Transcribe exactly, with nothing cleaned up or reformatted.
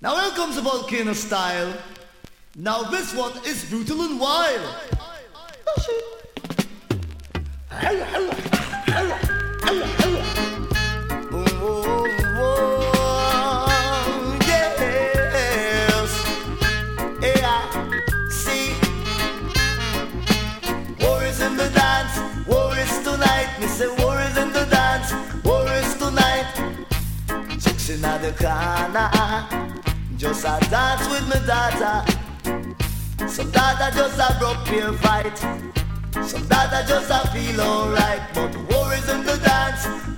Now here comes the volcano style. Now this one is brutal and wild. Oh, oh, yes. Yeah, see. War is in the dance, war is tonight. Me say war is in the dance, war is tonight. Chicks in the corner, just a dance with me daughter. Some daughter just a broke peer fight. Some daughter just a feel alright. But war is in the dance,